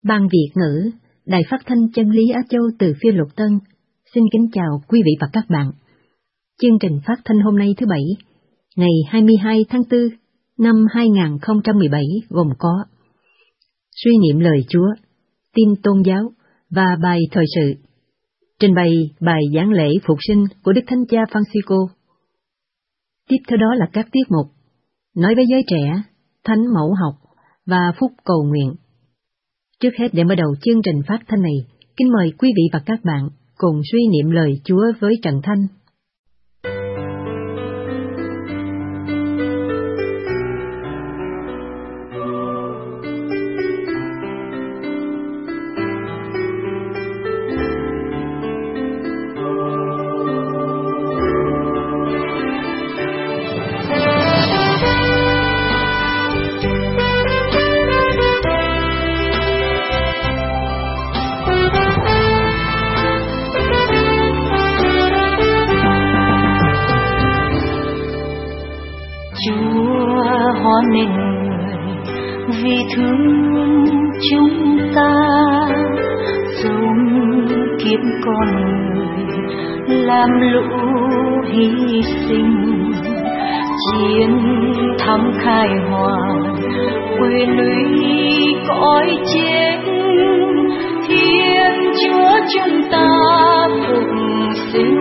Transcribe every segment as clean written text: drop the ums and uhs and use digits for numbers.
Ban Việt ngữ, Đài Phát thanh Chân lý Á Châu từ Phiên Lục Tân, xin kính chào quý vị và các bạn. Chương trình phát thanh hôm nay thứ Bảy, ngày 22 tháng 4 năm 2017 gồm có suy niệm lời Chúa, tin tôn giáo và bài thời sự. Trình bày bài giảng lễ phục sinh của Đức Thánh Cha Francisco. Tiếp theo đó là các tiết mục nói với giới trẻ, thánh mẫu học và phúc cầu nguyện. Trước hết, để mở đầu chương trình phát thanh này, kính mời quý vị và các bạn cùng suy niệm lời Chúa với Trần Thanh. Vì thương chúng ta dùng kiếp con người làm lũ hy sinh, chiến thắng khai hoàng quên lũy cõi chết. Thiên Chúa chúng ta phục sinh,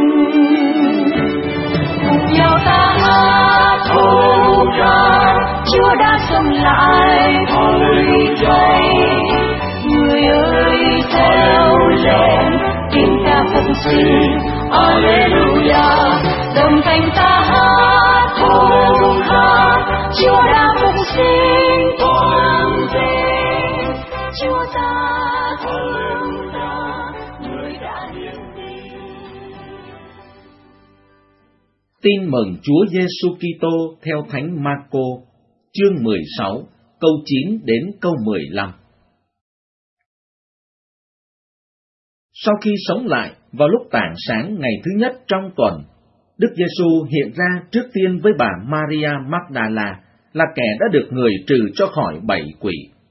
cùng nhau ta hát Hallelujah, Chúa đã sống lại người đây. Người ơi theo lên tin ta phục sinh, Alleluia. Đồng thanh ta hát Hallelujah, Chúa đã phục sinh toàn vinh. Chúa ta thương ta, người đã hiến tình. Tin mừng Chúa Giêsu Kitô theo Thánh Marco, chương 16, câu 9 đến câu 15. Sau khi sống lại vào lúc tảng sáng ngày thứ nhất trong tuần, Đức Giêsu hiện ra trước tiên với bà Maria Magdala, là kẻ đã được người trừ cho khỏi 7 quỷ.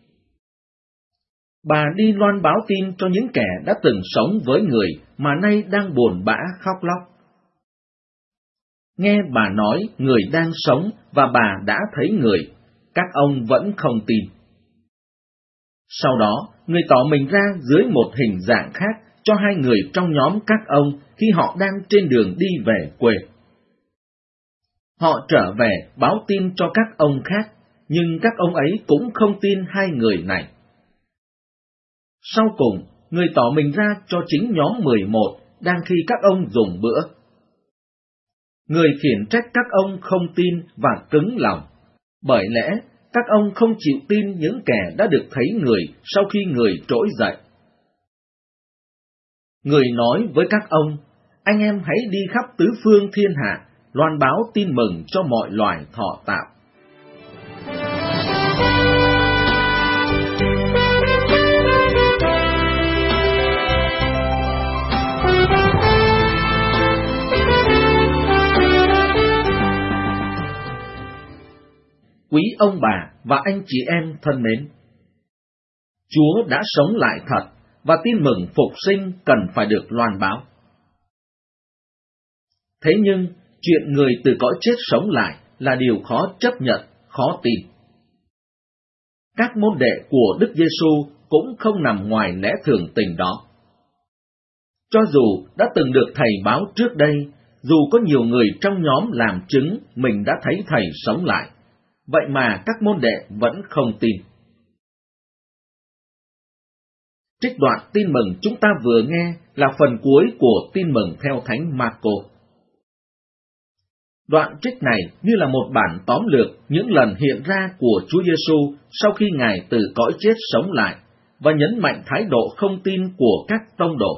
Bà đi loan báo tin cho những kẻ đã từng sống với người mà nay đang buồn bã khóc lóc. Nghe bà nói người đang sống và bà đã thấy người, các ông vẫn không tin. Sau đó, người tỏ mình ra dưới một hình dạng khác cho hai người trong nhóm các ông khi họ đang trên đường đi về quê. Họ trở về báo tin cho các ông khác, nhưng các ông ấy cũng không tin hai người này. Sau cùng, người tỏ mình ra cho chính nhóm 11 đang khi các ông dùng bữa. Người khiển trách các ông không tin và cứng lòng, bởi lẽ các ông không chịu tin những kẻ đã được thấy người sau khi người trỗi dậy. Người nói với các ông, anh em hãy đi khắp tứ phương thiên hạ, loan báo tin mừng cho mọi loài thọ tạo. Quý ông bà và anh chị em thân mến, Chúa đã sống lại thật và tin mừng phục sinh cần phải được loan báo. Thế nhưng, chuyện người từ cõi chết sống lại là điều khó chấp nhận, khó tin. Các môn đệ của Đức Giêsu cũng không nằm ngoài lẽ thường tình đó. Cho dù đã từng được Thầy báo trước đây, dù có nhiều người trong nhóm làm chứng mình đã thấy Thầy sống lại, vậy mà các môn đệ vẫn không tin. Trích đoạn tin mừng chúng ta vừa nghe là phần cuối của tin mừng theo Thánh Marco. Đoạn trích này như là một bản tóm lược những lần hiện ra của Chúa Giêsu sau khi Ngài từ cõi chết sống lại, và nhấn mạnh thái độ không tin của các tông đồ.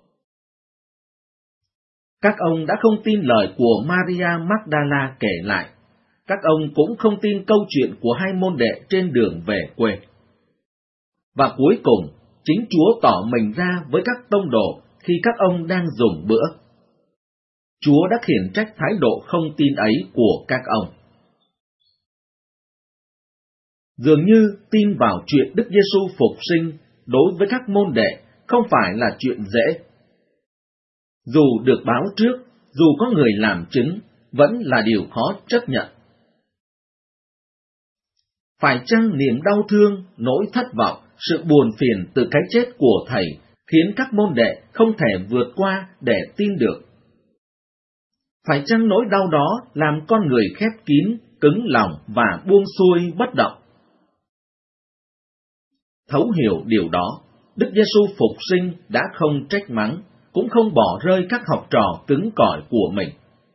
Các ông đã không tin lời của Maria Magdala kể lại. Các ông cũng không tin câu chuyện của hai môn đệ trên đường về quê. Và cuối cùng, chính Chúa tỏ mình ra với các tông đồ khi các ông đang dùng bữa. Chúa đã khiển trách thái độ không tin ấy của các ông. Dường như tin vào chuyện Đức Giêsu phục sinh đối với các môn đệ không phải là chuyện dễ. Dù được báo trước, dù có người làm chứng, vẫn là điều khó chấp nhận. Phải chăng niềm đau thương, nỗi thất vọng, sự buồn phiền từ cái chết của Thầy khiến các môn đệ không thể vượt qua để tin được? Phải chăng nỗi đau đó làm con người khép kín, cứng lòng và buông xuôi bất động? Thấu hiểu điều đó, Đức Giêsu phục sinh đã không trách mắng, cũng không bỏ rơi các học trò cứng cỏi của mình.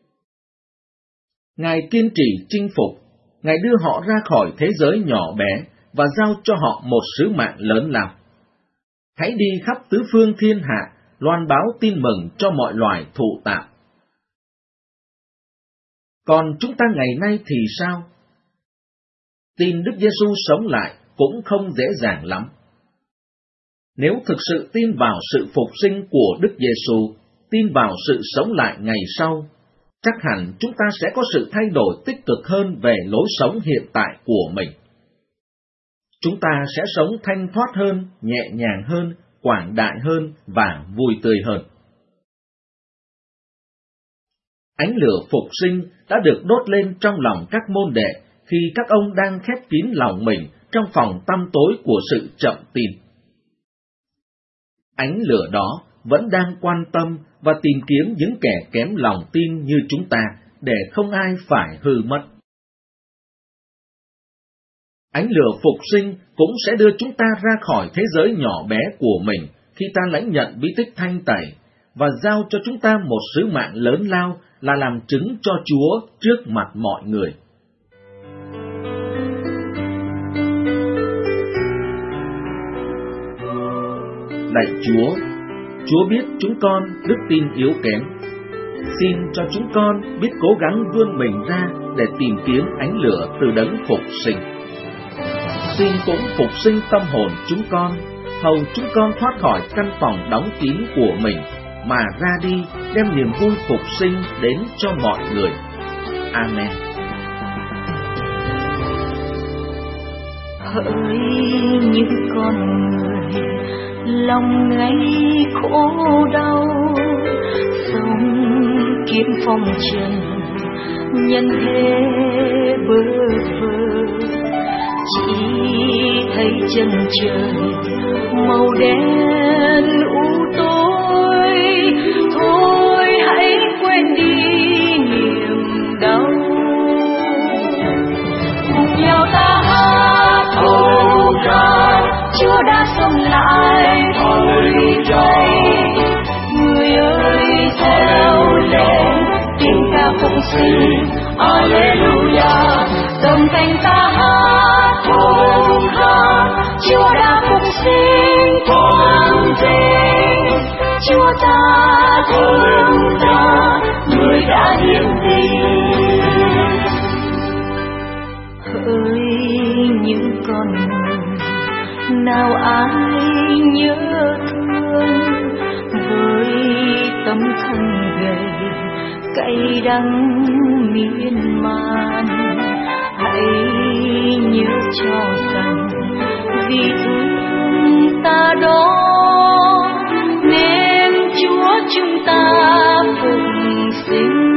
Ngài kiên trì chinh phục, Ngài đưa họ ra khỏi thế giới nhỏ bé và giao cho họ một sứ mạng lớn lao. Hãy đi khắp tứ phương thiên hạ, loan báo tin mừng cho mọi loài thụ tạo. Còn chúng ta ngày nay thì sao? Tin Đức Giêsu sống lại cũng không dễ dàng lắm. Nếu thực sự tin vào sự phục sinh của Đức Giêsu, tin vào sự sống lại ngày sau, chắc hẳn chúng ta sẽ có sự thay đổi tích cực hơn về lối sống hiện tại của mình. Chúng ta sẽ sống thanh thoát hơn, nhẹ nhàng hơn, quảng đại hơn và vui tươi hơn. Ánh lửa phục sinh đã được đốt lên trong lòng các môn đệ khi các ông đang khép kín lòng mình trong phòng tăm tối của sự chậm tin. Ánh lửa đó vẫn đang quan tâm và tìm kiếm những kẻ kém lòng tin như chúng ta để không ai phải hư mất. Ánh lửa phục sinh cũng sẽ đưa chúng ta ra khỏi thế giới nhỏ bé của mình khi ta lãnh nhận bí tích thanh tẩy và giao cho chúng ta một sứ mạng lớn lao là làm chứng cho Chúa trước mặt mọi người. Lạy Chúa, Chúa biết chúng con đức tin yếu kém. Xin cho chúng con biết cố gắng vươn mình ra để tìm kiếm ánh lửa từ đấng phục sinh. Xin cũng phục sinh tâm hồn chúng con, hầu chúng con thoát khỏi căn phòng đóng kín của mình, mà ra đi đem niềm vui phục sinh đến cho mọi người. Amen. Hỡi những con người lòng ngay khổ đau, sống kiếm phong trần nhân thế bơ vơ, chỉ thấy chân trời màu đen u tối. Thôi hãy quên đi niềm đau, cùng nhau ta hát hô ca, Chúa đã sống lại thôi đây. Người ơi theo lên tiếng ca phục sinh, Alleluia. Đồng thanh ta hát hô ca, Chúa đã phục sinh toàn vinh. Chúa ta thương ta, người đã hiển linh. Hỡi những con người nào ai nhớ thương, với tấm thân gầy cay đắng miên man, hãy nhớ cho rằng vì thương ta đó nên Chúa chúng ta phục sinh.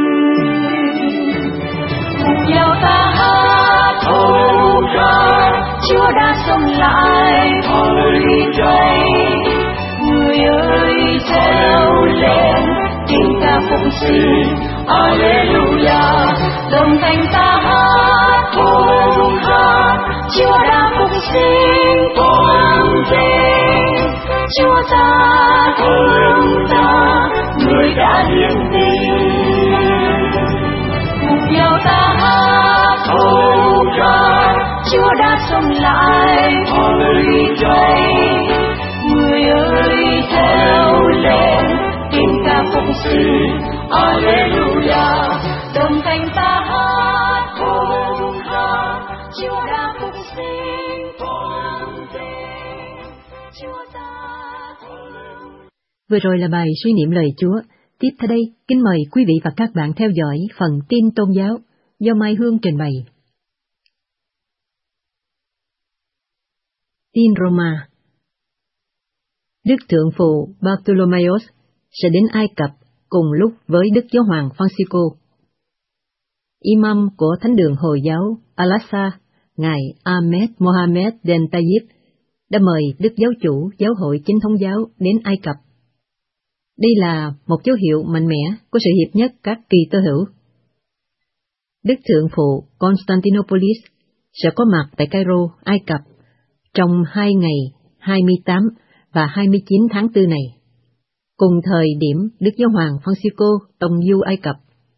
Cùng nhau ta hát hô ca, Chúa đã sống lại thôi đây. Người ơi theo lên tiếng ca phục sinh, Alleluia. Đồng thanh ta hát hô ca, Chúa đã phục sinh toàn vinh. Chúa ta thương ta, người đã hiển linh. Cùng nhau ta hát hô ca, Chúa đã sống lại thôi đây. Người ơi theo lên tiếng ca phục sinh, Alleluia. Đồng thanh ta hát hô ca, Chúa đã phục sinh toàn vinh. Chúa ta thương. Vừa rồi là bài suy niệm lời Chúa. Tiếp theo đây, kính mời quý vị và các bạn theo dõi phần tin tôn giáo do Mai Hương trình bày. Tin Roma. Đức Thượng phụ Bartholomeus sẽ đến Ai Cập cùng lúc với Đức Giáo hoàng Francisco. Imam của Thánh đường Hồi giáo Al-Aqsa, ngài Ahmed Mohammed Ben Tayyip, đã mời Đức Giáo chủ Giáo hội Chính thống giáo đến Ai Cập. Đây là một dấu hiệu mạnh mẽ của sự hiệp nhất các Kitô tơ hữu. Đức Thượng phụ Constantinopolis sẽ có mặt tại Cairo, Ai Cập, trong 2 ngày 28 và 29 tháng 4 này, cùng thời điểm Đức Giáo hoàng Francisco tông du Ai Cập.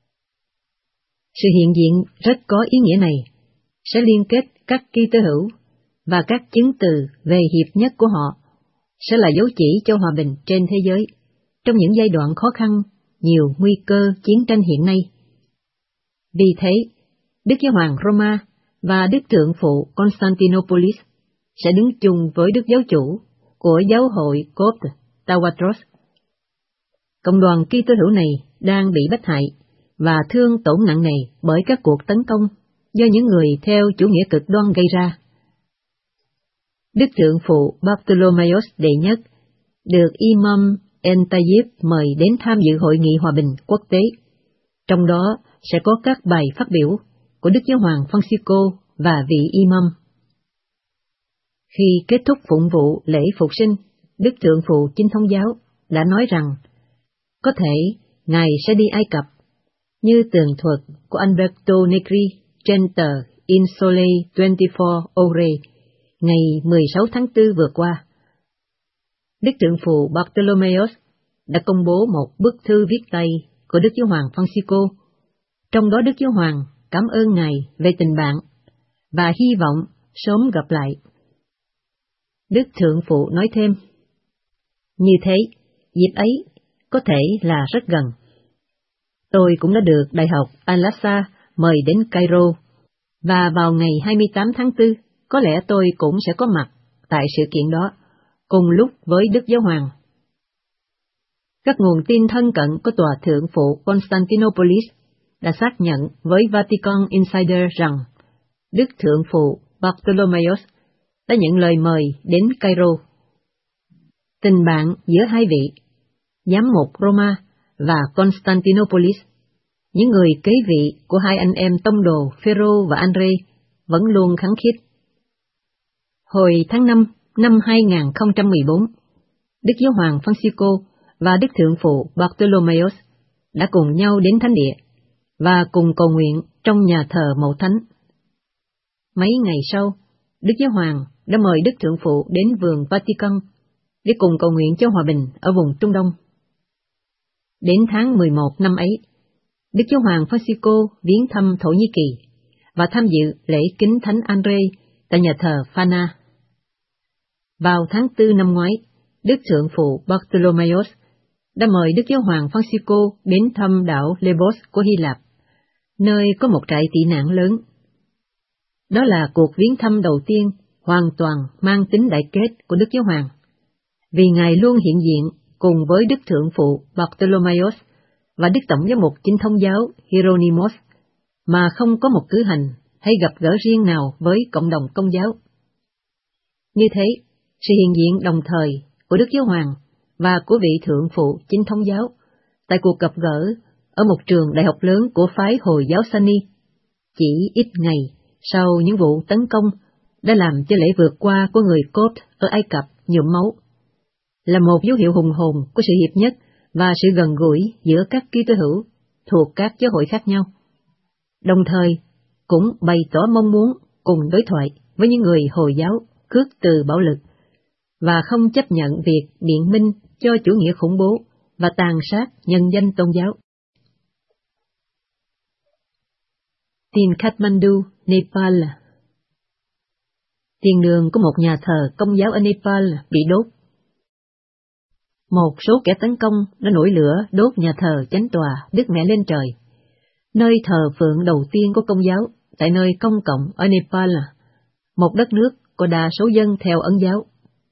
Sự hiện diện rất có ý nghĩa này sẽ liên kết các Kitô tơ hữu, và các chứng từ về hiệp nhất của họ sẽ là dấu chỉ cho hòa bình trên thế giới trong những giai đoạn khó khăn, nhiều nguy cơ chiến tranh hiện nay. Vì thế, Đức Giáo hoàng Roma và Đức Thượng phụ Constantinopolis sẽ đứng chung với Đức Giáo chủ của Giáo hội Copte Tawadros. Cộng đoàn Kitô tơ hữu này đang bị bách hại và thương tổn nặng nề bởi các cuộc tấn công do những người theo chủ nghĩa cực đoan gây ra. Đức Thượng phụ Bartholomeus đệ nhất được Imam El Tayyip mời đến tham dự hội nghị hòa bình quốc tế, trong đó sẽ có các bài phát biểu của Đức Giáo hoàng Francisco và vị Imam. Khi kết thúc phụng vụ lễ phục sinh, Đức Thượng phụ Chính thống giáo đã nói rằng có thể Ngài sẽ đi Ai Cập, như tường thuật của Alberto Negri trên tờ Il Sole 24 Ore ngày 16 tháng 4 vừa qua. Đức Thượng phụ Bartholomeus đã công bố một bức thư viết tay của Đức Giáo hoàng Francisco, trong đó Đức Giáo hoàng cảm ơn Ngài về tình bạn và hy vọng sớm gặp lại. Đức Thượng phụ nói thêm, như thế, dịp ấy có thể là rất gần. Tôi cũng đã được Đại học Al-Aqsa mời đến Cairo, và vào ngày 28 tháng 4, có lẽ tôi cũng sẽ có mặt tại sự kiện đó, cùng lúc với Đức Giáo hoàng. Các nguồn tin thân cận của Tòa Thượng phụ Constantinopolis đã xác nhận với Vatican Insider rằng Đức Thượng phụ Bartholomeus đã nhận lời mời đến Cairo. Tình bạn giữa hai vị, giám mục Roma và Constantinopolis, những người kế vị của hai anh em tông đồ Phêrô và Andre, vẫn luôn khăng khít. Hồi tháng 5 năm 2014, Đức Giáo hoàng Francisco và Đức Thượng phụ Bartholomeus đã cùng nhau đến thánh địa và cùng cầu nguyện trong nhà thờ Mẫu Thánh. Mấy ngày sau, Đức Giáo hoàng đã mời Đức Thượng phụ đến vườn Vatican để cùng cầu nguyện cho hòa bình ở vùng Trung Đông. Đến tháng 11 năm ấy, Đức Giáo hoàng Francisco viếng thăm Thổ Nhĩ Kỳ và tham dự lễ kính Thánh Andre tại nhà thờ Fana. Vào tháng 4 năm ngoái, Đức Thượng phụ Bartholomeus đã mời Đức Giáo hoàng Francisco đến thăm đảo Lesbos của Hy Lạp, nơi có một trại tị nạn lớn. Đó là cuộc viếng thăm đầu tiên hoàn toàn mang tính đại kết của Đức Giáo hoàng, vì Ngài luôn hiện diện cùng với Đức Thượng phụ Bartholomeus và Đức Tổng giám mục Chính thống giáo Hieronymus, mà không có một cử hành hay gặp gỡ riêng nào với cộng đồng Công giáo. Như thế, sự hiện diện đồng thời của Đức Giáo hoàng và của vị Thượng phụ Chính thống giáo tại cuộc gặp gỡ ở một trường đại học lớn của phái Hồi giáo Sunni, chỉ ít ngày sau những vụ tấn công đã làm cho lễ vượt qua của người Copte ở Ai Cập nhuộm máu, là một dấu hiệu hùng hồn của sự hiệp nhất và sự gần gũi giữa các Kitô tơ hữu thuộc các giáo hội khác nhau, đồng thời cũng bày tỏ mong muốn cùng đối thoại với những người Hồi giáo khước từ bạo lực và không chấp nhận việc biện minh cho chủ nghĩa khủng bố và tàn sát nhân danh tôn giáo. Tin Kathmandu, Nepal. Thiên đường của một nhà thờ Công giáo ở Nepal bị đốt. Một số kẻ tấn công đã nổi lửa đốt nhà thờ Chánh tòa Đức Mẹ Lên Trời, nơi thờ phượng đầu tiên của Công giáo tại nơi công cộng ở Nepal, một đất nước có đa số dân theo Ấn giáo.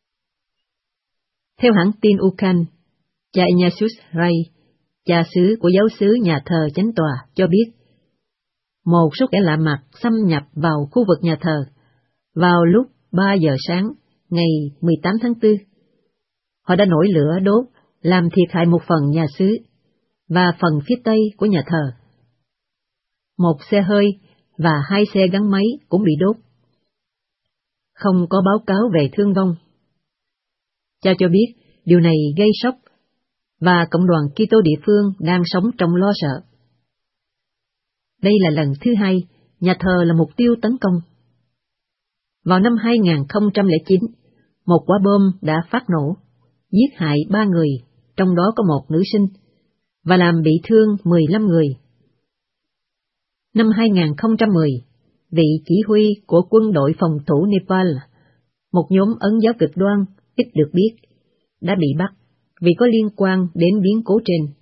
Theo hãng tin Ukhan, cha Ignatius Ray, cha xứ của giáo xứ nhà thờ Chánh tòa cho biết, một số kẻ lạ mặt xâm nhập vào khu vực nhà thờ vào lúc 3 giờ sáng ngày 18 tháng 4. Họ đã nổi lửa đốt, làm thiệt hại một phần nhà xứ và phần phía tây của nhà thờ. Một xe hơi và 2 xe gắn máy cũng bị đốt. Không có báo cáo về thương vong. Cha cho biết điều này gây sốc và cộng đoàn Kitô địa phương đang sống trong lo sợ. Đây là lần thứ 2 nhà thờ là mục tiêu tấn công. Vào năm 2009, một quả bom đã phát nổ, giết hại 3 người, trong đó có một nữ sinh, và làm bị thương 15 người. Năm 2010, vị chỉ huy của quân đội phòng thủ Nepal, một nhóm Ấn giáo cực đoan ít được biết, đã bị bắt vì có liên quan đến biến cố trên.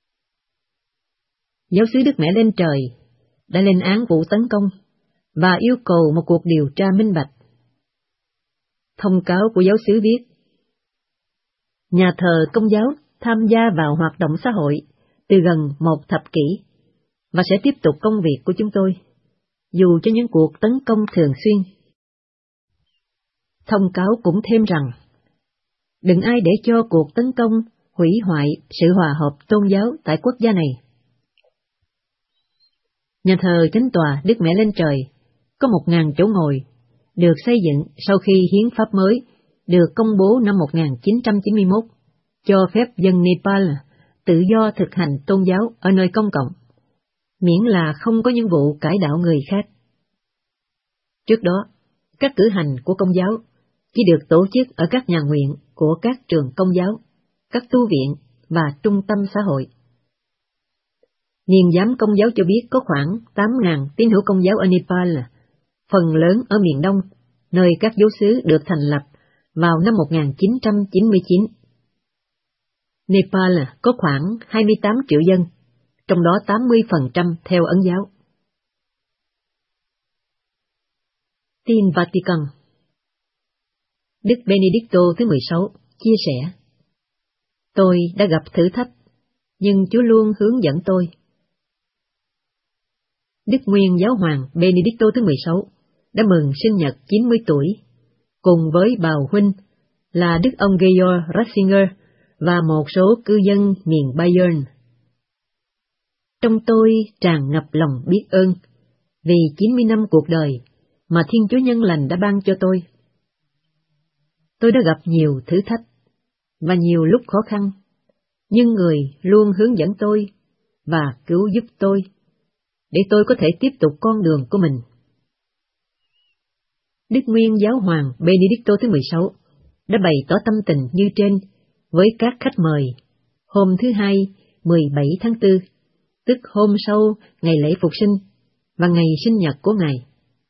Giáo xứ Đức Mẹ Lên Trời đã lên án vụ tấn công và yêu cầu một cuộc điều tra minh bạch. Thông cáo của giáo xứ viết: nhà thờ Công giáo tham gia vào hoạt động xã hội từ gần 1 thập kỷ và sẽ tiếp tục công việc của chúng tôi, dù cho những cuộc tấn công thường xuyên. Thông cáo cũng thêm rằng, đừng ai để cho cuộc tấn công hủy hoại sự hòa hợp tôn giáo tại quốc gia này. Nhà thờ Chánh tòa Đức Mẹ Lên Trời có 1.000 chỗ ngồi, được xây dựng sau khi hiến pháp mới được công bố năm 1991, cho phép dân Nepal tự do thực hành tôn giáo ở nơi công cộng, miễn là không có những vụ cải đạo người khác. Trước đó, các cử hành của Công giáo chỉ được tổ chức ở các nhà nguyện của các trường Công giáo, các tu viện và trung tâm xã hội. Niên giám Công giáo cho biết có khoảng 8.000 tín hữu Công giáo ở Nepal, phần lớn ở miền Đông, nơi các giáo xứ được thành lập vào năm 1999. Nepal có khoảng 28 triệu dân, trong đó 80% theo Ấn giáo. Tin Vatican. Đức Benedicto thứ 16 chia sẻ: tôi đã gặp thử thách, nhưng Chúa luôn hướng dẫn tôi. Đức Nguyên Giáo hoàng Benedicto thứ 16 đã mừng sinh nhật 90 tuổi, cùng với bào huynh là Đức ông Georg Ratzinger và một số cư dân miền Bayern. Trong tôi tràn ngập lòng biết ơn vì 90 năm cuộc đời mà Thiên Chúa Nhân Lành đã ban cho tôi. Tôi đã gặp nhiều thử thách và nhiều lúc khó khăn, nhưng Người luôn hướng dẫn tôi và cứu giúp tôi, để tôi có thể tiếp tục con đường của mình. Đức Nguyên Giáo hoàng Benedicto thứ 16 đã bày tỏ tâm tình như trên với các khách mời hôm thứ Hai 17 tháng 4, tức hôm sau ngày lễ Phục sinh và ngày sinh nhật của Ngài.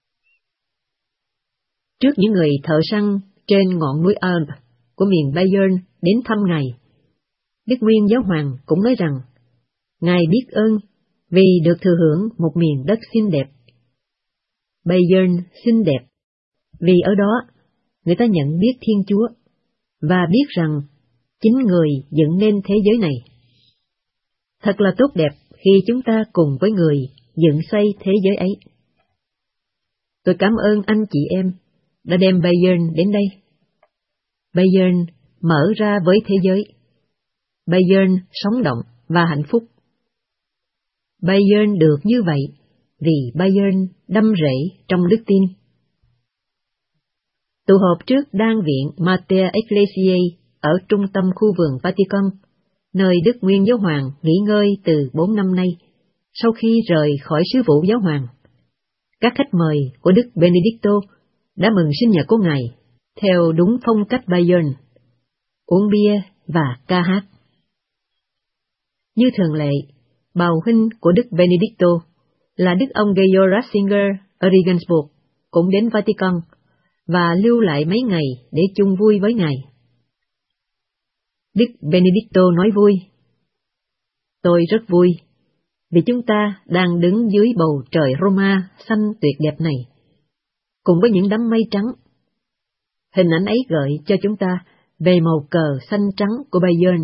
Trước những người thợ săn trên ngọn núi Alp của miền Bayern đến thăm Ngài, Đức Nguyên Giáo hoàng cũng nói rằng Ngài biết ơn vì được thừa hưởng một miền đất xinh đẹp. Bayern xinh đẹp vì ở đó người ta nhận biết Thiên Chúa và biết rằng chính Người dựng nên thế giới này. Thật là tốt đẹp khi chúng ta cùng với Người dựng xây thế giới ấy. Tôi cảm ơn anh chị em đã đem Bayern đến đây. Bayern mở ra với thế giới. Bayern sống động và hạnh phúc. Bayern được như vậy vì Bayern đâm rễ trong đức tin. Tụ họp trước Đan viện Mater Ecclesiae ở trung tâm khu vườn Vatican, nơi Đức Nguyên Giáo hoàng nghỉ ngơi từ 4 năm nay, sau khi rời khỏi sứ vụ giáo hoàng. Các khách mời của Đức Benedicto đã mừng sinh nhật của Ngài theo đúng phong cách Bayern, uống bia và ca hát. Như thường lệ, bào huynh của Đức Benedicto là Đức ông Georg Ratzinger ở Regensburg cũng đến Vatican và lưu lại mấy ngày để chung vui với Ngài. Đức Benedicto nói vui: tôi rất vui vì chúng ta đang đứng dưới bầu trời Roma xanh tuyệt đẹp này, cùng với những đám mây trắng. Hình ảnh ấy gợi cho chúng ta về màu cờ xanh trắng của Bayern.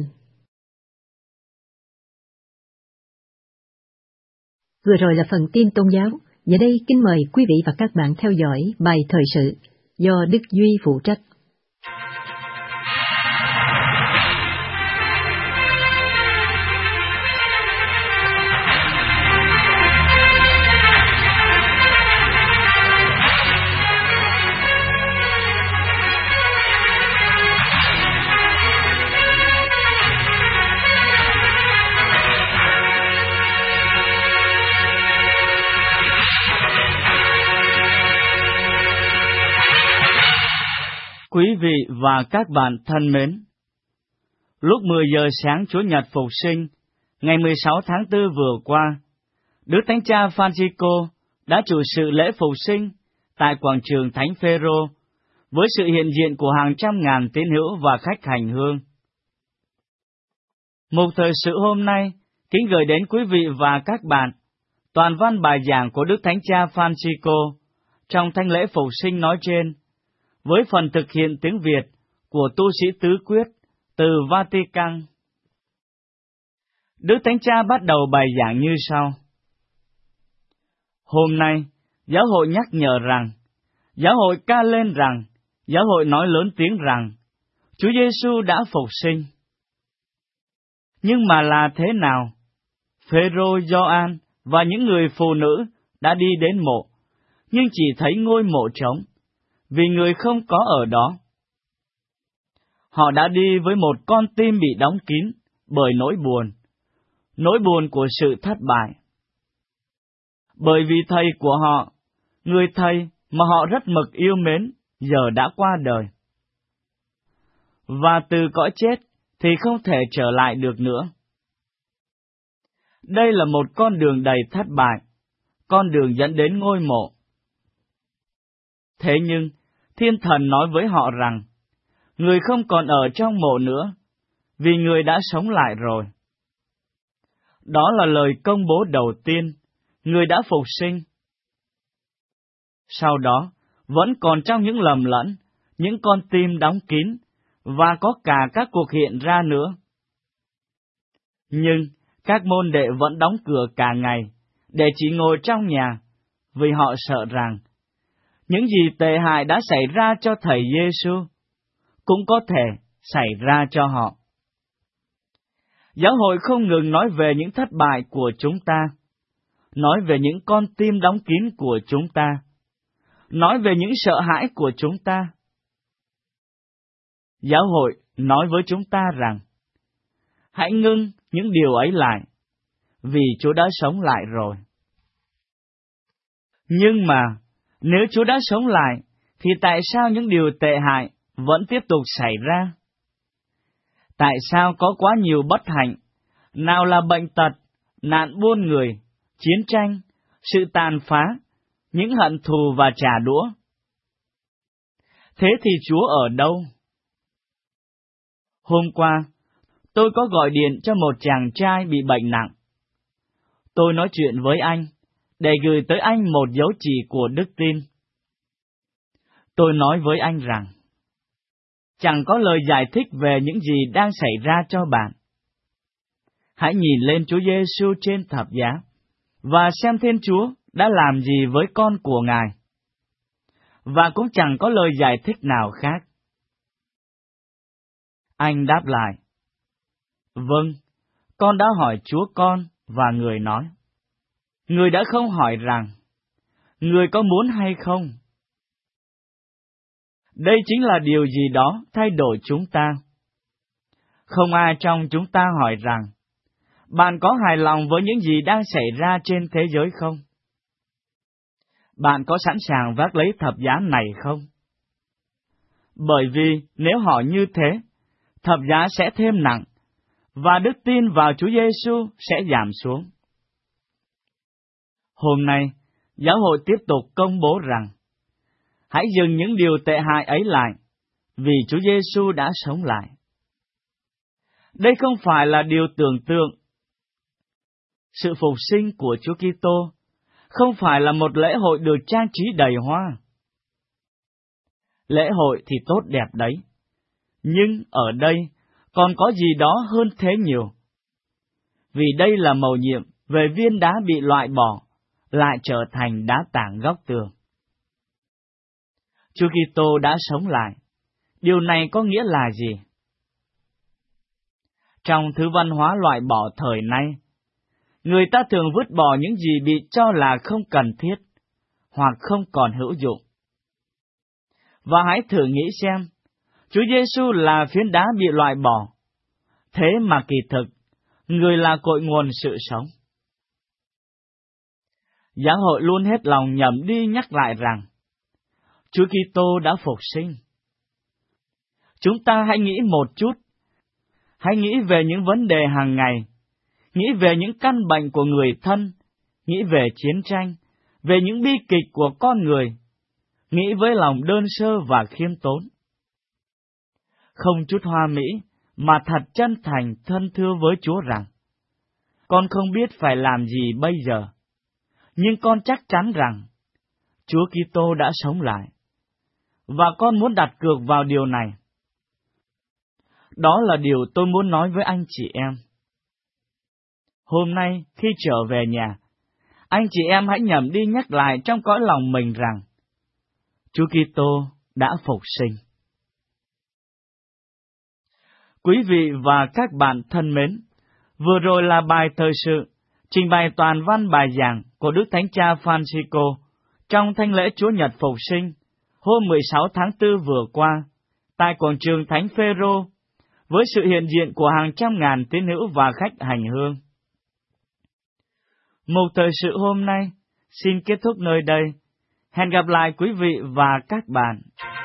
Vừa rồi là phần tin tôn giáo. Giờ đây kính mời quý vị và các bạn theo dõi bài thời sự do Đức Duy phụ trách. Quý vị và các bạn thân mến, lúc 10 giờ sáng Chủ nhật Phục sinh, ngày 16 tháng 4 vừa qua, Đức Thánh Cha Francisco đã chủ sự lễ Phục sinh tại quảng trường Thánh Phêrô với sự hiện diện của hàng trăm ngàn tín hữu và khách hành hương. Mục thời sự hôm nay kính gửi đến quý vị và các bạn toàn văn bài giảng của Đức Thánh Cha Francisco trong thánh lễ Phục sinh nói trên, với phần thực hiện tiếng Việt của tu sĩ Tứ Quyết từ Vatican. Đức Thánh Cha bắt đầu bài giảng như sau. Hôm nay, giáo hội nhắc nhở rằng, giáo hội ca lên rằng, giáo hội nói lớn tiếng rằng, Chúa Giêsu đã phục sinh. Nhưng mà là thế nào? Phêrô, Gioan và những người phụ nữ đã đi đến mộ, nhưng chỉ thấy ngôi mộ trống, vì người không có ở đó. Họ đã đi với một con tim bị đóng kín bởi nỗi buồn của sự thất bại. Bởi vì thầy của họ, người thầy mà họ rất mực yêu mến, giờ đã qua đời. Và từ cõi chết thì không thể trở lại được nữa. Đây là một con đường đầy thất bại, con đường dẫn đến ngôi mộ. Thế nhưng, Thiên Thần nói với họ rằng, người không còn ở trong mộ nữa, vì người đã sống lại rồi. Đó là lời công bố đầu tiên, người đã phục sinh. Sau đó, vẫn còn trong những lầm lẫn, những con tim đóng kín, và có cả các cuộc hiện ra nữa. Nhưng, các môn đệ vẫn đóng cửa cả ngày, để chỉ ngồi trong nhà, vì họ sợ rằng, những gì tệ hại đã xảy ra cho Thầy Giêsu cũng có thể xảy ra cho họ. Giáo hội không ngừng nói về những thất bại của chúng ta, nói về những con tim đóng kín của chúng ta, nói về những sợ hãi của chúng ta. Giáo hội nói với chúng ta rằng, hãy ngưng những điều ấy lại, vì Chúa đã sống lại rồi. Nhưng mà, nếu Chúa đã sống lại, thì tại sao những điều tệ hại vẫn tiếp tục xảy ra? Tại sao có quá nhiều bất hạnh, nào là bệnh tật, nạn buôn người, chiến tranh, sự tàn phá, những hận thù và trả đũa? Thế thì Chúa ở đâu? Hôm qua, tôi có gọi điện cho một chàng trai bị bệnh nặng. Tôi nói chuyện với anh, để gửi tới anh một dấu chỉ của đức tin. Tôi nói với anh rằng, chẳng có lời giải thích về những gì đang xảy ra cho bạn. Hãy nhìn lên Chúa Giêsu trên thập giá, và xem Thiên Chúa đã làm gì với con của Ngài. Và cũng chẳng có lời giải thích nào khác. Anh đáp lại, vâng, con đã hỏi Chúa con, và Người nói. Người đã không hỏi rằng, người có muốn hay không? Đây chính là điều gì đó thay đổi chúng ta. Không ai trong chúng ta hỏi rằng, bạn có hài lòng với những gì đang xảy ra trên thế giới không? Bạn có sẵn sàng vác lấy thập giá này không? Bởi vì nếu họ như thế, thập giá sẽ thêm nặng, và đức tin vào Chúa Giêsu sẽ giảm xuống. Hôm nay, giáo hội tiếp tục công bố rằng, hãy dừng những điều tệ hại ấy lại, vì Chúa Giêsu đã sống lại. Đây không phải là điều tưởng tượng. Sự phục sinh của Chúa Kitô không phải là một lễ hội được trang trí đầy hoa. Lễ hội thì tốt đẹp đấy, nhưng ở đây còn có gì đó hơn thế nhiều. Vì đây là mầu nhiệm về viên đá bị loại bỏ, lại trở thành đá tảng góc tường. Chúa Kitô đã sống lại, Điều này có nghĩa là gì? Trong thứ văn hóa loại bỏ thời nay, người ta thường vứt bỏ những gì bị cho là không cần thiết, hoặc không còn hữu dụng. Và hãy thử nghĩ xem, Chúa Giêsu là phiến đá bị loại bỏ, thế mà kỳ thực, người là cội nguồn sự sống. Giáo hội luôn hết lòng nhẩm đi nhắc lại rằng, Chúa Kitô đã phục sinh. Chúng ta hãy nghĩ một chút, hãy nghĩ về những vấn đề hàng ngày, nghĩ về những căn bệnh của người thân, nghĩ về chiến tranh, về những bi kịch của con người, nghĩ với lòng đơn sơ và khiêm tốn. Không chút hoa mỹ, mà thật chân thành thân thưa với Chúa rằng, con không biết phải làm gì bây giờ, nhưng con chắc chắn rằng, Chúa Kitô đã sống lại, và con muốn đặt cược vào điều này. Đó là điều tôi muốn nói với anh chị em. Hôm nay, khi trở về nhà, anh chị em hãy nhẩm đi nhắc lại trong cõi lòng mình rằng, Chúa Kitô đã phục sinh. Quý vị và các bạn thân mến, vừa rồi là bài thời sự, trình bày toàn văn bài giảng của Đức Thánh Cha Francisco trong Thánh lễ Chúa Nhật Phục sinh hôm 16 tháng 4 vừa qua, tại quảng trường Thánh Phêrô, với sự hiện diện của hàng trăm ngàn tín hữu và khách hành hương. Mục thời sự hôm nay xin kết thúc nơi đây. Hẹn gặp lại quý vị và các bạn.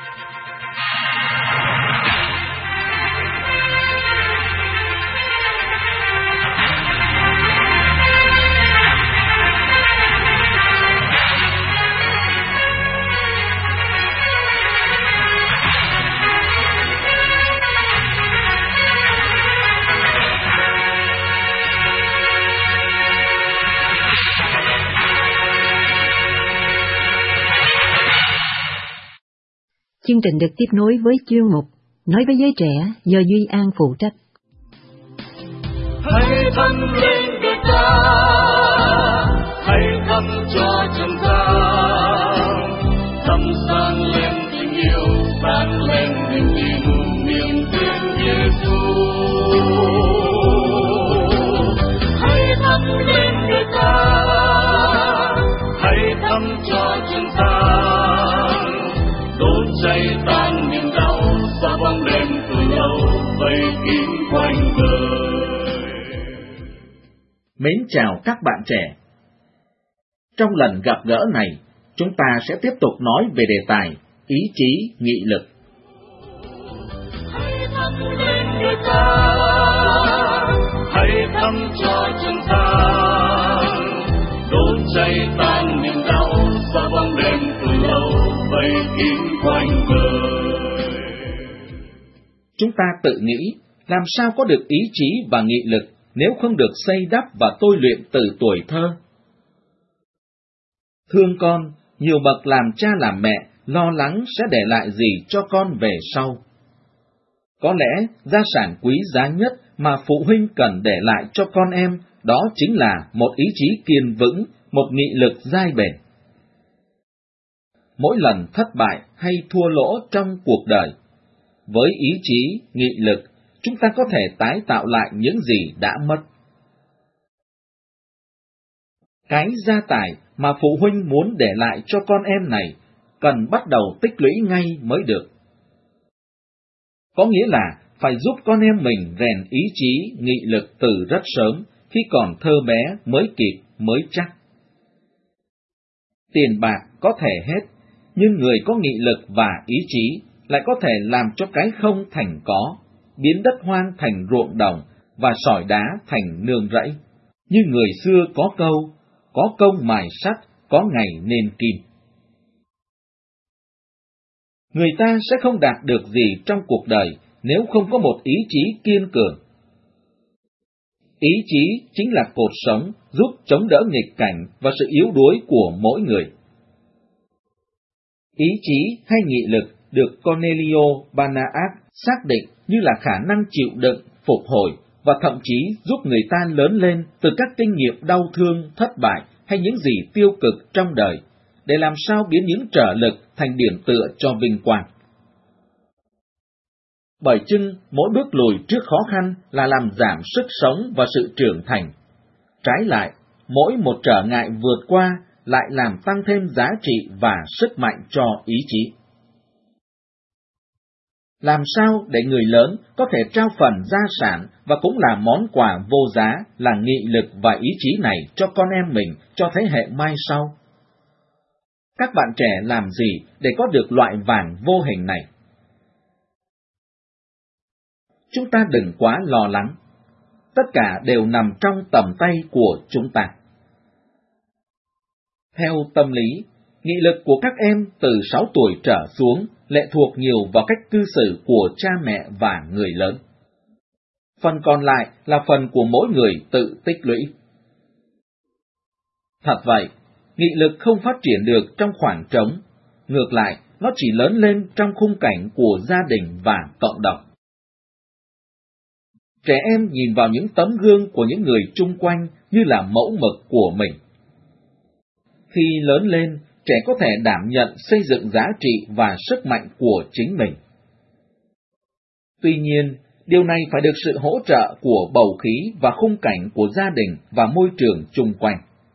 Chương trình được tiếp nối với chuyên mục Nói với giới trẻ do Duy An phụ trách. Hãy thăm lên Đức Cha, hãy thăm cho chúng ta, thăm sáng lên tình yêu, sáng lên niềm tin, niềm tin Giêsu. Hãy thăm lên Đức Cha, hãy thăm cho chúng ta, đốt cháy tan niềm đau, xa bóng đêm từ lâu vây kín quanh đời. Mến chào các bạn trẻ. Trong lần gặp gỡ này, chúng ta sẽ tiếp tục nói về đề tài ý chí nghị lực. Hãy thăm lên Đức Cha, hãy thăm cho chúng ta, đốt cháy tan niềm đau, xa bóng đêm từ lâu vây kín quanh đời. Chúng ta tự nghĩ, làm sao có được ý chí và nghị lực nếu không được xây đắp và tôi luyện từ tuổi thơ? Thương con, nhiều bậc làm cha làm mẹ lo lắng sẽ để lại gì cho con về sau. Có lẽ gia sản quý giá nhất mà phụ huynh cần để lại cho con em đó chính là một ý chí kiên vững, một nghị lực dai bền. Mỗi lần thất bại hay thua lỗ trong cuộc đời, với ý chí, nghị lực, chúng ta có thể tái tạo lại những gì đã mất. Cái gia tài mà phụ huynh muốn để lại cho con em này cần bắt đầu tích lũy ngay mới được. Có nghĩa là phải giúp con em mình rèn ý chí, nghị lực từ rất sớm, khi còn thơ bé mới kịp, mới chắc. Tiền bạc có thể hết, nhưng người có nghị lực và ý chí lại có thể làm cho cái không thành có, biến đất hoang thành ruộng đồng và sỏi đá thành nương rẫy. Như người xưa có câu, có công mài sắt, có ngày nên kim. Người ta sẽ không đạt được gì trong cuộc đời nếu không có một ý chí kiên cường. Ý chí chính là cột sống giúp chống đỡ nghịch cảnh và sự yếu đuối của mỗi người. Ý chí hay nghị lực được Cornelio Banach xác định như là khả năng chịu đựng, phục hồi và thậm chí giúp người ta lớn lên từ các kinh nghiệm đau thương, thất bại hay những gì tiêu cực trong đời, để làm sao biến những trở lực thành điểm tựa cho vinh quang. Bởi chưng mỗi bước lùi trước khó khăn là làm giảm sức sống và sự trưởng thành. Trái lại, mỗi một trở ngại vượt qua lại làm tăng thêm giá trị và sức mạnh cho ý chí. Làm sao để người lớn có thể trao phần gia sản và cũng là món quà vô giá là nghị lực và ý chí này cho con em mình, cho thế hệ mai sau? Các bạn trẻ làm gì để có được loại vàng vô hình này? Chúng ta đừng quá lo lắng. Tất cả đều nằm trong tầm tay của chúng ta. Theo tâm lý, nghị lực của các em từ 6 tuổi trở xuống lệ thuộc nhiều vào cách cư xử của cha mẹ và người lớn. Phần còn lại là phần của mỗi người tự tích lũy. Thật vậy, nghị lực không phát triển được trong khoảng trống, ngược lại, nó chỉ lớn lên trong khung cảnh của gia đình và cộng đồng. Trẻ em nhìn vào những tấm gương của những người chung quanh như là mẫu mực của mình. Khi lớn lên, trẻ có thể đảm nhận xây dựng giá trị và sức mạnh của chính mình. Tuy nhiên, điều này phải được sự hỗ trợ của bầu khí và khung cảnh của gia đình và môi trường chung quanh.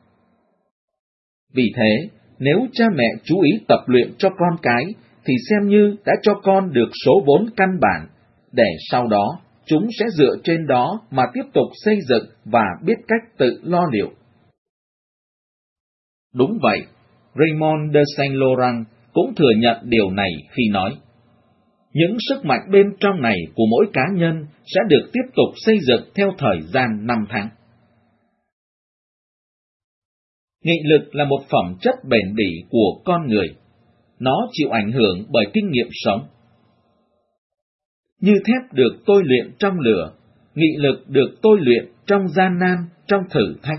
Vì thế, nếu cha mẹ chú ý tập luyện cho con cái, thì xem như đã cho con được số vốn căn bản, để sau đó chúng sẽ dựa trên đó mà tiếp tục xây dựng và biết cách tự lo liệu. Đúng vậy, Raymond de Saint-Laurent cũng thừa nhận điều này khi nói, những sức mạnh bên trong này của mỗi cá nhân sẽ được tiếp tục xây dựng theo thời gian 5 tháng. Nghị lực là một phẩm chất bền bỉ của con người. Nó chịu ảnh hưởng bởi kinh nghiệm sống. Như thép được tôi luyện trong lửa, nghị lực được tôi luyện trong gian nan, trong thử thách.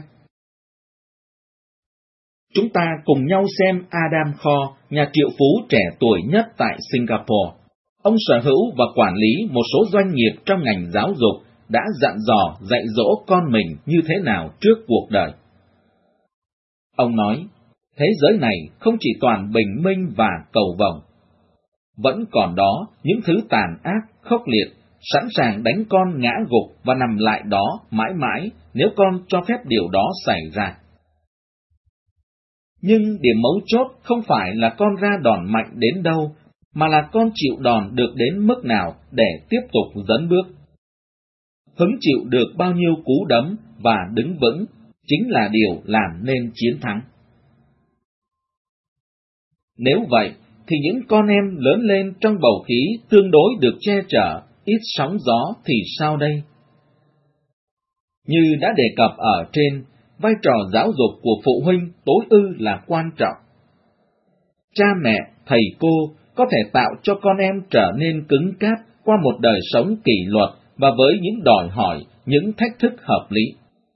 Chúng ta cùng nhau xem Adam Kho, nhà triệu phú trẻ tuổi nhất tại Singapore. Ông sở hữu và quản lý một số doanh nghiệp trong ngành giáo dục, đã dặn dò dạy dỗ con mình như thế nào trước cuộc đời. Ông nói, thế giới này không chỉ toàn bình minh và cầu vồng. Vẫn còn đó những thứ tàn ác, khốc liệt, sẵn sàng đánh con ngã gục và nằm lại đó mãi mãi nếu con cho phép điều đó xảy ra. Nhưng điểm mấu chốt không phải là con ra đòn mạnh đến đâu, mà là con chịu đòn được đến mức nào để tiếp tục dẫn bước. Hứng chịu được bao nhiêu cú đấm và đứng vững chính là điều làm nên chiến thắng. Nếu vậy, thì những con em lớn lên trong bầu khí tương đối được che chở, ít sóng gió thì sao đây? Như đã đề cập ở trên, vai trò giáo dục của phụ huynh tối ư là quan trọng. Cha mẹ, thầy cô có thể tạo cho con em trở nên cứng cáp qua một đời sống kỷ luật và với những đòi hỏi, những thách thức hợp lý.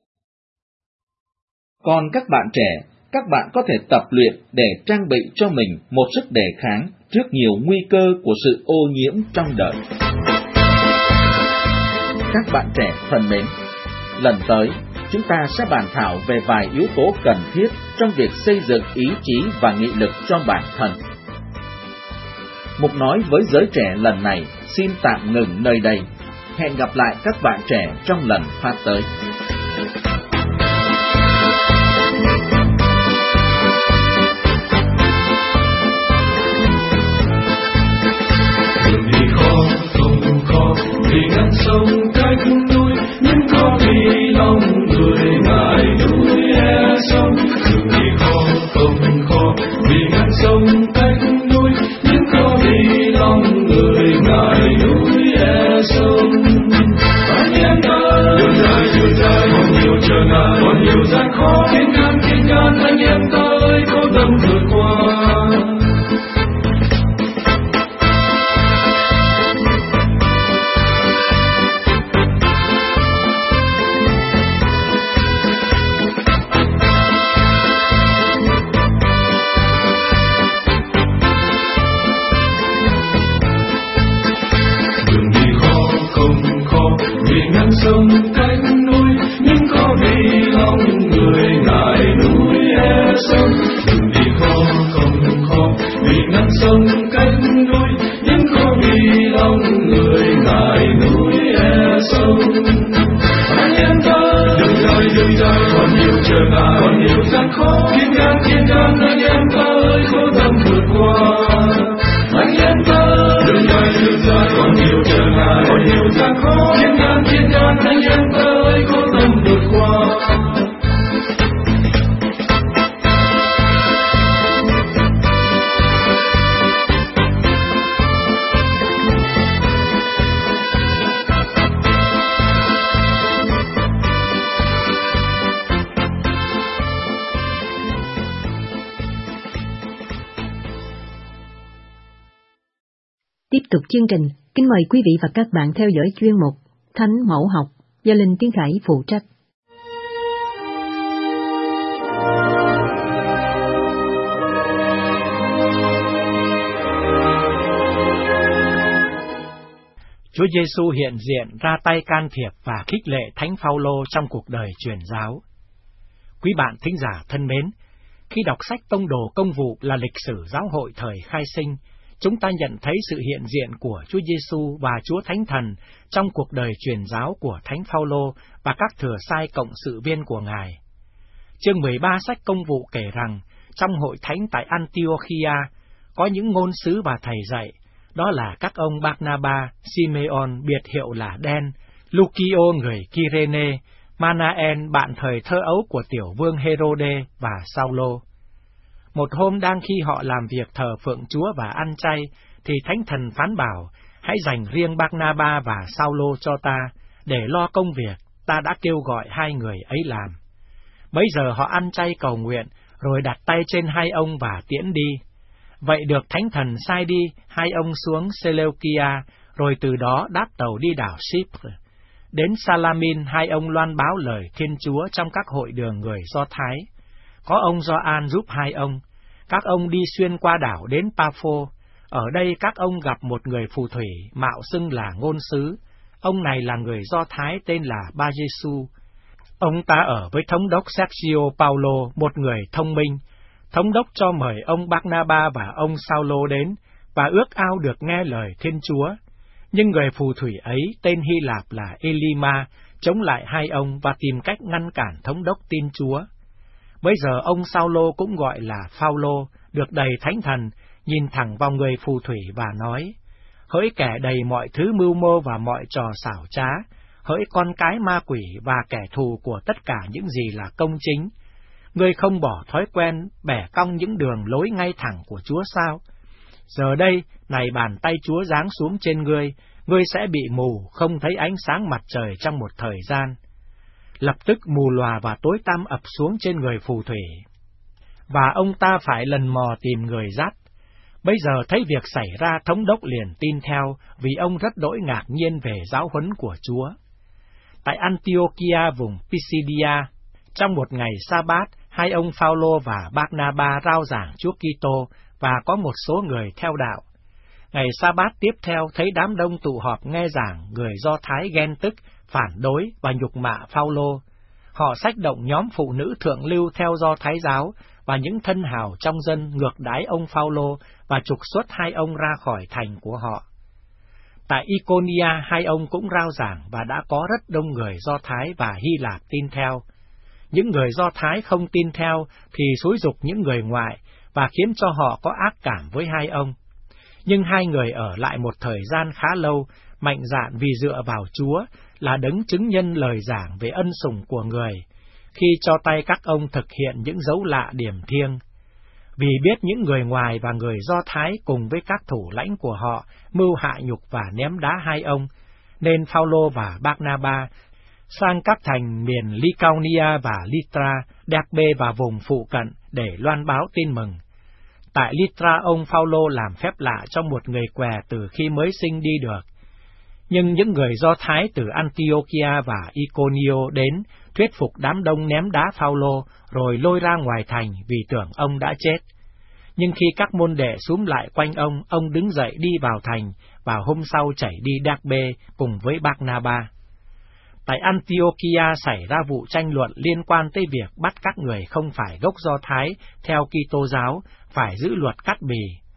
Còn các bạn trẻ, các bạn có thể tập luyện để trang bị cho mình một sức đề kháng trước nhiều nguy cơ của sự ô nhiễm trong đời. Các bạn trẻ thân mến, lần tới, chúng ta sẽ bàn thảo về vài yếu tố cần thiết trong việc xây dựng ý chí và nghị lực cho bản thân. Mục nói với giới trẻ lần này xin tạm ngừng nơi đây. Hẹn gặp lại các bạn trẻ trong lần phát tới. Đường đi khó, không khó, vì ngăn sông cách núi, nhưng có vì lòng người ngại núi e sông. Đường đi khó, không khó, vì ngăn sông cách núi, nhưng có vì lòng người ngại núi e sông. Anh em ơi, đường dài, còn nhiều trở ngại, còn nhiều gian khó, kiên can, anh em ơi, có tâm vượt qua. Sông cách núi, nhưng có vì lòng người ngại núi e sông. Anh em ơi, đừng rời, còn nhiều trở ngại, còn nhiều gian khó, thiên ngàn, anh em ơi, cố gắng vượt qua. Anh em ơi, đừng rời, còn nhiều trở ngại, còn nhiều gian khó, thiên ngàn, anh em ơi, cố gắng vượt qua. Tiếp tục chương trình, kính mời quý vị và các bạn theo dõi chuyên mục Thánh Mẫu Học do Linh Tiến Khải phụ trách. Chúa Giêsu hiện diện ra tay can thiệp và khích lệ Thánh Phaolô trong cuộc đời truyền giáo. Quý bạn thính giả thân mến, khi đọc sách Tông đồ Công vụ là lịch sử giáo hội thời khai sinh, chúng ta nhận thấy sự hiện diện của Chúa Giêsu và Chúa Thánh Thần trong cuộc đời truyền giáo của Thánh Phaolô và các thừa sai cộng sự viên của Ngài. Chương 13 sách Công vụ kể rằng, trong hội thánh tại Antiochia, có những ngôn sứ và thầy dạy, đó là các ông Barnaba, Simeon biệt hiệu là Đen, Lukio người Kyrene, Manaen bạn thời thơ ấu của tiểu vương Herode và Saulo. Một hôm đang khi họ làm việc thờ phượng Chúa và ăn chay, thì Thánh Thần phán bảo, hãy dành riêng Barnaba và Saulo cho ta, để lo công việc, ta đã kêu gọi hai người ấy làm. Bấy giờ họ ăn chay cầu nguyện, rồi đặt tay trên hai ông và tiễn đi. Vậy được Thánh Thần sai đi, hai ông xuống Seleukia, rồi từ đó đáp tàu đi đảo Chypre. Đến Salamin, hai ông loan báo lời Thiên Chúa trong các hội đường người Do Thái. Có ông Gioan giúp hai ông. Các ông đi xuyên qua đảo đến Paphos. Ở đây các ông gặp một người phù thủy mạo xưng là ngôn sứ. Ông này là người Do Thái tên là Ba-giê-su. Ông ta ở với thống đốc Sergio Paulo, một người thông minh. Thống đốc cho mời ông Barnaba và ông Saulo đến, và ước ao được nghe lời Thiên Chúa. Nhưng người phù thủy ấy tên Hy Lạp là Elima, chống lại hai ông và tìm cách ngăn cản thống đốc tin Chúa. Bây giờ ông Saulo cũng gọi là Phaolô, được đầy Thánh Thần, nhìn thẳng vào người phù thủy và nói, hỡi kẻ đầy mọi thứ mưu mô và mọi trò xảo trá, hỡi con cái ma quỷ và kẻ thù của tất cả những gì là công chính, ngươi không bỏ thói quen bẻ cong những đường lối ngay thẳng của Chúa sao? Giờ đây, này bàn tay Chúa giáng xuống trên ngươi, ngươi sẽ bị mù, không thấy ánh sáng mặt trời trong một thời gian. Lập tức mù lòa và tối tăm ập xuống trên người phù thủy. Và ông ta phải lần mò tìm người dắt. Bây giờ thấy việc xảy ra, thống đốc liền tin theo, vì ông rất đỗi ngạc nhiên về giáo huấn của Chúa. Tại Antiochia vùng Pisidia, trong một ngày Sa-bát, hai ông Phaolô và Barnaba rao giảng Chúa Kitô và có một số người theo đạo. Ngày Sa-bát tiếp theo thấy đám đông tụ họp nghe giảng, người Do Thái ghen tức, phản đối và nhục mạ Phaolô. Họ xách động nhóm phụ nữ thượng lưu theo Do Thái giáo và những thân hào trong dân ngược đãi ông Phaolô và trục xuất hai ông ra khỏi thành của họ. Tại Iconia, hai ông cũng rao giảng và đã có rất đông người Do Thái và Hy Lạp tin theo. Những người Do Thái không tin theo thì xúi giục những người ngoại và khiến cho họ có ác cảm với hai ông. Nhưng hai người ở lại một thời gian khá lâu, mạnh dạn vì dựa vào Chúa là đấng chứng nhân lời giảng về ân sủng của người, khi cho tay các ông thực hiện những dấu lạ điềm thiêng. Vì biết những người ngoài và người Do Thái cùng với các thủ lãnh của họ mưu hạ nhục và ném đá hai ông, nên Phaolô và Barnaba sang các thành miền Lycaonia và Lystra, Derbe và vùng phụ cận để loan báo tin mừng. Tại Lystra, ông Phaolô làm phép lạ cho một người què từ khi mới sinh đi được. Nhưng những người Do Thái từ Antiochia và Iconio đến thuyết phục đám đông ném đá Phaolô rồi lôi ra ngoài thành vì tưởng ông đã chết. Nhưng khi các môn đệ xúm lại quanh ông đứng dậy đi vào thành và hôm sau chảy đi Derbe cùng với Barnaba. Tại Antiochia xảy ra vụ tranh luận liên quan tới việc bắt các người không phải gốc Do Thái theo Kitô giáo phải giữ luật cắt bì.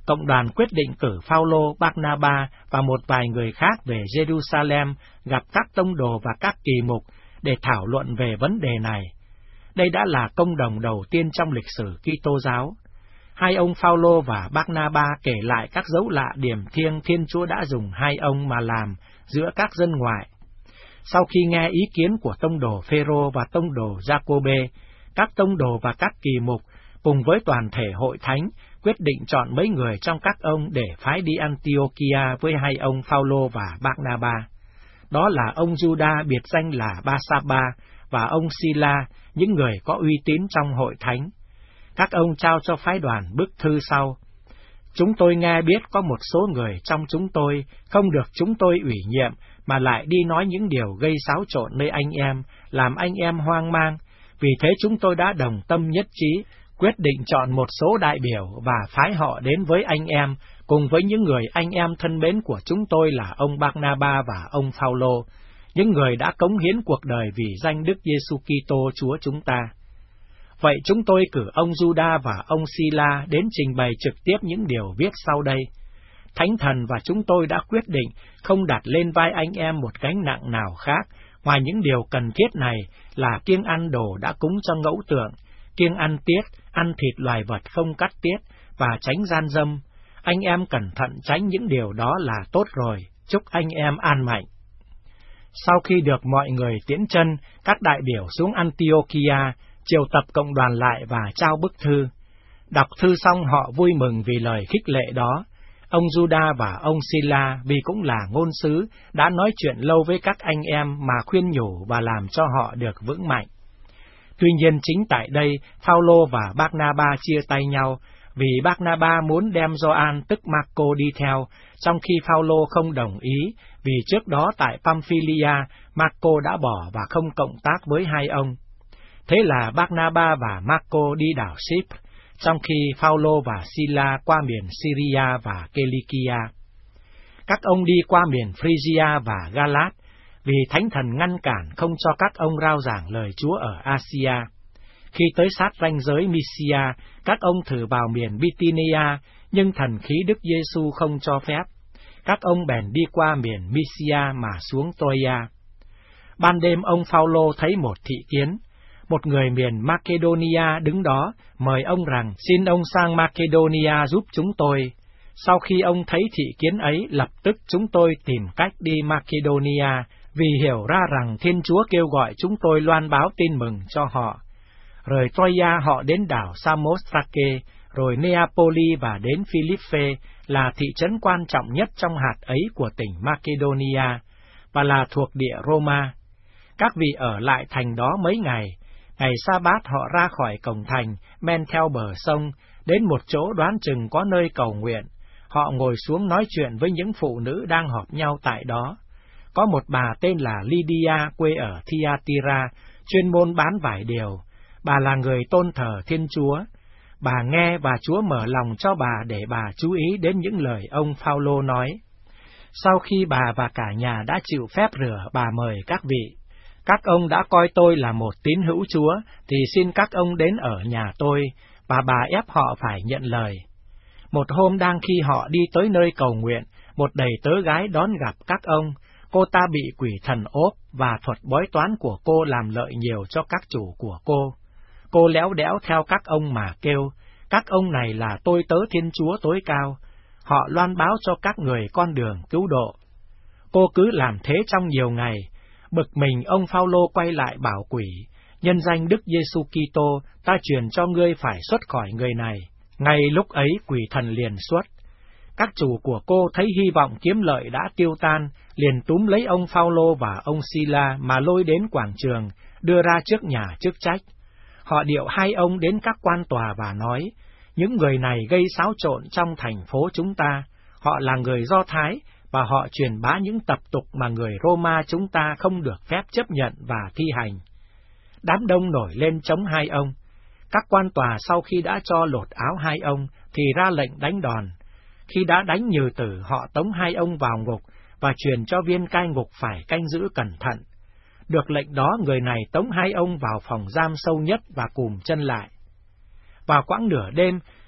cộng đoàn quyết định cử Phao-lô, Bác-na-ba và một vài người khác về Jerusalem gặp các tông đồ và các kỳ mục để thảo luận về vấn đề này. Đây đã là công đồng đầu tiên trong lịch sử Kitô giáo. Hai ông Phao-lô và Bác-na-ba kể lại các dấu lạ điềm thiêng Thiên Chúa đã dùng hai ông mà làm giữa các dân ngoại. Sau khi nghe ý kiến của tông đồ Phêrô và tông đồ Giacôbê, các tông đồ và các kỳ mục cùng với toàn thể hội thánh quyết định chọn mấy người trong các ông để phái đi Antiochia với hai ông Phao-lô và Bác-na-ba. Đó là ông Juda biệt danh là Ba-sa-ba và ông Sila, những người có uy tín trong hội thánh. Các ông trao cho phái đoàn bức thư sau: Chúng tôi nghe biết có một số người trong chúng tôi không được chúng tôi ủy nhiệm mà lại đi nói những điều gây xáo trộn nơi anh em, làm anh em hoang mang. Vì thế chúng tôi đã đồng tâm nhất trí, quyết định chọn một số đại biểu và phái họ đến với anh em, cùng với những người anh em thân mến của chúng tôi là ông Bác-na-ba và ông Phao-lô, những người đã cống hiến cuộc đời vì danh Đức Giêsu Kitô Chúa chúng ta. Vậy chúng tôi cử ông Juda và ông Sila đến trình bày trực tiếp những điều viết sau đây. Thánh Thần và chúng tôi đã quyết định không đặt lên vai anh em một gánh nặng nào khác, ngoài những điều cần thiết này là kiêng ăn đồ đã cúng cho ngẫu tượng, kiêng ăn tiết, ăn thịt loài vật không cắt tiết, và tránh gian dâm. Anh em cẩn thận tránh những điều đó là tốt rồi, chúc anh em an mạnh. Sau khi được mọi người tiễn chân, các đại biểu xuống Antiochia, triệu tập cộng đoàn lại và trao bức thư. Đọc thư xong họ vui mừng vì lời khích lệ đó. Ông Juda và ông Sila, vì cũng là ngôn sứ, đã nói chuyện lâu với các anh em mà khuyên nhủ và làm cho họ được vững mạnh. Tuy nhiên chính tại đây, Phao-lô và Bác-na-ba chia tay nhau, vì Bác-na-ba muốn đem Gioan tức Marco đi theo, trong khi Phao-lô không đồng ý, vì trước đó tại Pamphylia, Marco đã bỏ và không cộng tác với hai ông. Thế là Bác-na-ba và Marco đi đảo Ship, trong khi Phao-lô và Sila qua miền Syria và Kilikia. Các ông đi qua miền Phrygia và Galat, vì Thánh Thần ngăn cản không cho các ông rao giảng lời Chúa ở Asia. Khi tới sát ranh giới Mysia, các ông thử vào miền Bithynia, nhưng thần khí Đức Giêsu không cho phép. Các ông bèn đi qua miền Mysia mà xuống Troia. Ban đêm ông Phao-lô thấy một thị kiến. Một người miền Macedonia đứng đó, mời ông rằng xin ông sang Macedonia giúp chúng tôi. Sau khi ông thấy thị kiến ấy, lập tức chúng tôi tìm cách đi Macedonia, vì hiểu ra rằng Thiên Chúa kêu gọi chúng tôi loan báo tin mừng cho họ. Rời Troia họ đến đảo Samothrake, rồi Neapoli và đến Philippe, là thị trấn quan trọng nhất trong hạt ấy của tỉnh Macedonia, và là thuộc địa Roma. Các vị ở lại thành đó mấy ngày. Ngày Sa-bát họ ra khỏi cổng thành, men theo bờ sông, đến một chỗ đoán chừng có nơi cầu nguyện. Họ ngồi xuống nói chuyện với những phụ nữ đang họp nhau tại đó. Có một bà tên là Lydia quê ở Thyatira, chuyên môn bán vải điều. Bà là người tôn thờ Thiên Chúa. Bà nghe và Chúa mở lòng cho bà để bà chú ý đến những lời ông Phao-lô nói. Sau khi bà và cả nhà đã chịu phép rửa, bà mời các vị. Các ông đã coi tôi là một tín hữu Chúa, thì xin các ông đến ở nhà tôi, và bà ép họ phải nhận lời. Một hôm đang khi họ đi tới nơi cầu nguyện, một đầy tớ gái đón gặp các ông. Cô ta bị quỷ thần ốp, và thuật bói toán của cô làm lợi nhiều cho các chủ của cô. Cô léo đẽo theo các ông mà kêu, các ông này là tôi tớ Thiên Chúa tối cao. Họ loan báo cho các người con đường cứu độ. Cô cứ làm thế trong nhiều ngày. Bực mình ông Phao-lô quay lại bảo quỷ, nhân danh Đức Giêsu Kitô, ta truyền cho ngươi phải xuất khỏi người này. Ngay lúc ấy quỷ thần liền xuất. Các chủ của cô thấy hy vọng kiếm lợi đã tiêu tan, liền túm lấy ông Phao-lô và ông Sila mà lôi đến quảng trường, đưa ra trước nhà chức trách. Họ điệu hai ông đến các quan tòa và nói, những người này gây xáo trộn trong thành phố chúng ta, họ là người Do Thái, và họ truyền bá những tập tục mà người Roma chúng ta không được phép chấp nhận và thi hành. Đám đông nổi lên chống hai ông. Các quan tòa sau khi đã cho lột áo hai ông, thì ra lệnh đánh đòn. Khi đã đánh nhừ tử, họ tống hai ông vào ngục, và truyền cho viên cai ngục phải canh giữ cẩn thận. Được lệnh đó, người này tống hai ông vào phòng giam sâu nhất và cùm chân lại. Vào quãng nửa đêm,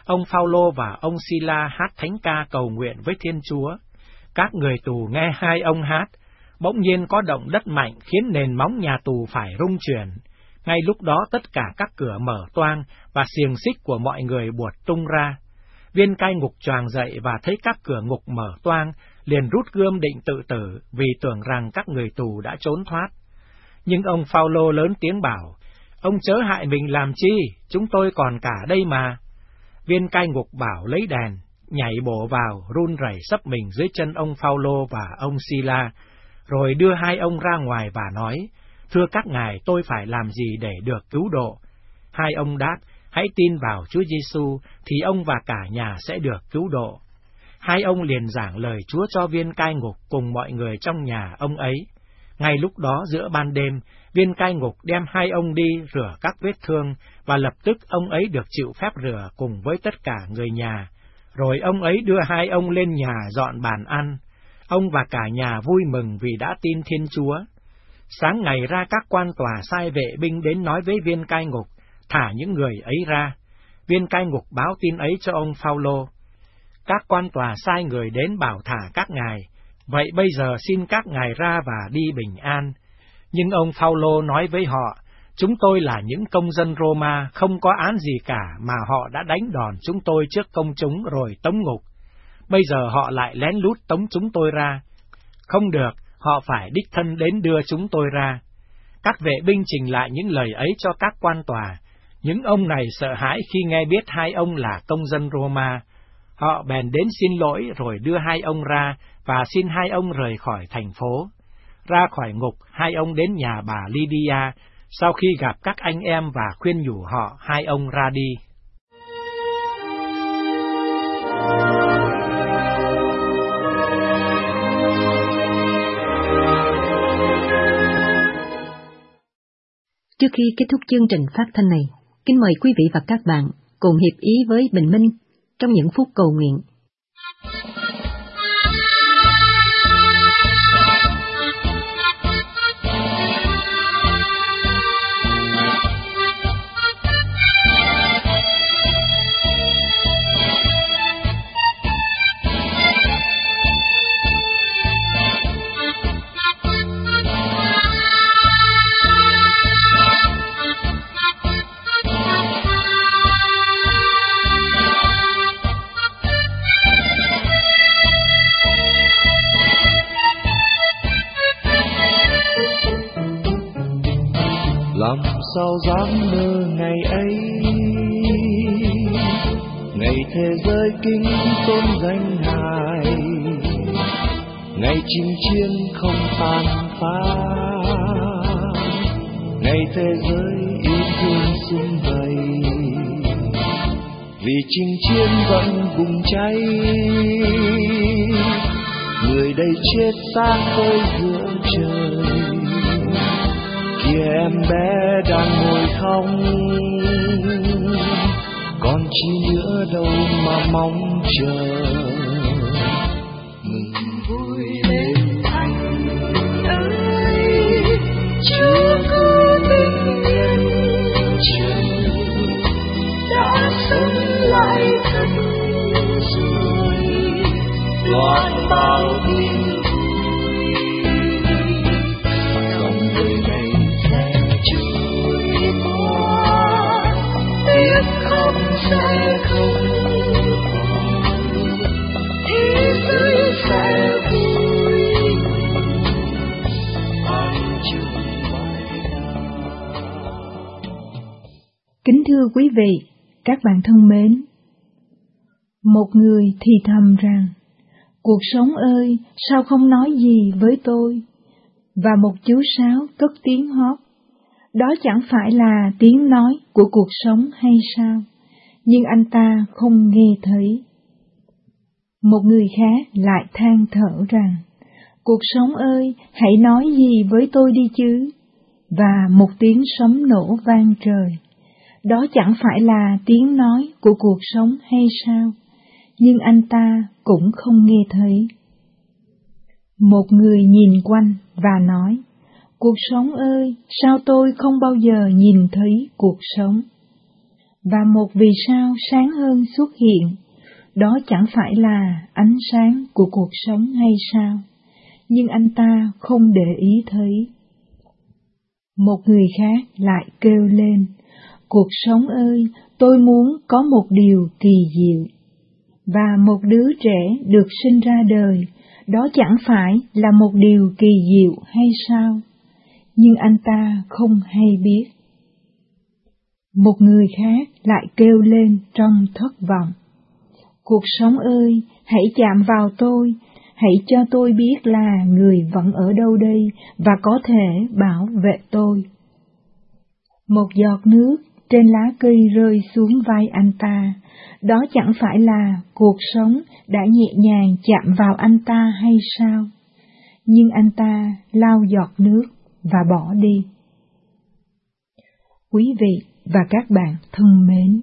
ông Phao-lô và ông Si-la hát thánh ca cầu nguyện với Thiên Chúa. Các người tù nghe hai ông hát, bỗng nhiên có động đất mạnh khiến nền móng nhà tù phải rung chuyển. Ngay lúc đó tất cả các cửa mở toang và xiềng xích của mọi người buột tung ra. Viên cai ngục choàng dậy và thấy các cửa ngục mở toang, liền rút gươm định tự tử vì tưởng rằng các người tù đã trốn thoát. Nhưng ông Phao-lô lớn tiếng bảo, ông chớ hại mình làm chi, chúng tôi còn cả đây mà. Viên cai ngục bảo lấy đèn, nhảy bổ vào, run rẩy sấp mình dưới chân ông Phao-lô và ông Si-la, rồi đưa hai ông ra ngoài và nói, thưa các ngài, tôi phải làm gì để được cứu độ? Hai ông đáp, hãy tin vào Chúa Giêsu thì ông và cả nhà sẽ được cứu độ. Hai ông liền giảng lời Chúa cho viên cai ngục cùng mọi người trong nhà ông ấy. Ngay lúc đó giữa ban đêm, viên cai ngục đem hai ông đi rửa các vết thương, và lập tức ông ấy được chịu phép rửa cùng với tất cả người nhà. Rồi ông ấy đưa hai ông lên nhà dọn bàn ăn. Ông và cả nhà vui mừng vì đã tin Thiên Chúa. Sáng ngày ra các quan tòa sai vệ binh đến nói với viên cai ngục, thả những người ấy ra. Viên cai ngục báo tin ấy cho ông Phao-lô. Các quan tòa sai người đến bảo thả các ngài, vậy bây giờ xin các ngài ra và đi bình an. Nhưng ông Phao-lô nói với họ, chúng tôi là những công dân Roma, không có án gì cả mà họ đã đánh đòn chúng tôi trước công chúng rồi tống ngục. Bây giờ họ lại lén lút tống chúng tôi ra. Không được, họ phải đích thân đến đưa chúng tôi ra. Các vệ binh trình lại những lời ấy cho các quan tòa. Những ông này sợ hãi khi nghe biết hai ông là công dân Roma. Họ bèn đến xin lỗi rồi đưa hai ông ra và xin hai ông rời khỏi thành phố. Ra khỏi ngục, hai ông đến nhà bà Lydia, sau khi gặp các anh em và khuyên nhủ họ, hai ông ra đi. Trước khi kết thúc chương trình phát thanh này, kính mời quý vị và các bạn cùng hiệp ý với Bình Minh trong những phút cầu nguyện. Làm sao dám mơ ngày ấy, ngày thế giới kính tôn danh Ngài, ngày chinh chiến không tàn phá, ngày thế giới yêu thương sum vầy, vì chinh chiến vẫn bùng cháy, người đây chết xác phơi giữa trời. Kìa em bé đang ngồi không, còn chi nữa đâu mà mong chờ. Mừng vui bên anh ơi, Chúa cứ bình yên trời, đã sống lại thật rồi, loan bao tin. Sẽ không thế giới sẽ vui, anh chung mãi nào. Kính thưa quý vị, các bạn thân mến, một người thì thầm rằng, cuộc sống ơi, sao không nói gì với tôi? Và một chú sáo cất tiếng hót, đó chẳng phải là tiếng nói của cuộc sống hay sao? Nhưng anh ta không nghe thấy. Một người khác lại than thở rằng, cuộc sống ơi, hãy nói gì với tôi đi chứ? Và một tiếng sấm nổ vang trời, đó chẳng phải là tiếng nói của cuộc sống hay sao? Nhưng anh ta cũng không nghe thấy. Một người nhìn quanh và nói, cuộc sống ơi, sao tôi không bao giờ nhìn thấy cuộc sống? và một vì sao sáng hơn xuất hiện. Đó chẳng phải là ánh sáng của cuộc sống hay sao? Nhưng anh ta không để ý thấy. Một người khác lại kêu lên, cuộc sống ơi, tôi muốn có một điều kỳ diệu. Và một đứa trẻ được sinh ra đời, đó chẳng phải là một điều kỳ diệu hay sao? Nhưng anh ta không hay biết. Một người khác lại kêu lên trong thất vọng, cuộc sống ơi, hãy chạm vào tôi, hãy cho tôi biết là người vẫn ở đâu đây và có thể bảo vệ tôi. Một giọt nước trên lá cây rơi xuống vai anh ta, đó chẳng phải là cuộc sống đã nhẹ nhàng chạm vào anh ta hay sao? Nhưng anh ta lau giọt nước và bỏ đi. Quý vị và các bạn thân mến,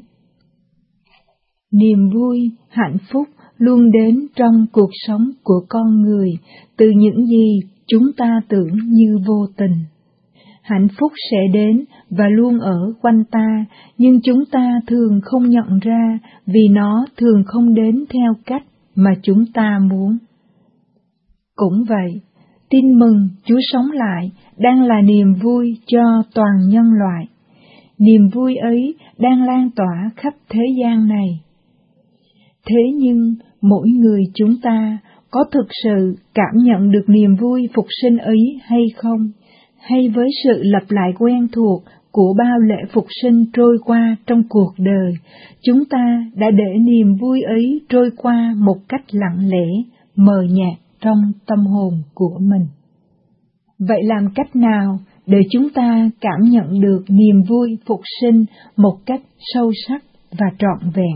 niềm vui, hạnh phúc luôn đến trong cuộc sống của con người từ những gì chúng ta tưởng như vô tình. Hạnh phúc sẽ đến và luôn ở quanh ta, nhưng chúng ta thường không nhận ra vì nó thường không đến theo cách mà chúng ta muốn. Cũng vậy, tin mừng Chúa sống lại đang là niềm vui cho toàn nhân loại. Niềm vui ấy đang lan tỏa khắp thế gian này. Thế nhưng, mỗi người chúng ta có thực sự cảm nhận được niềm vui phục sinh ấy hay không? Hay với sự lặp lại quen thuộc của bao lễ phục sinh trôi qua trong cuộc đời, chúng ta đã để niềm vui ấy trôi qua một cách lặng lẽ, mờ nhạt trong tâm hồn của mình. Vậy làm cách nào để chúng ta cảm nhận được niềm vui phục sinh một cách sâu sắc và trọn vẹn?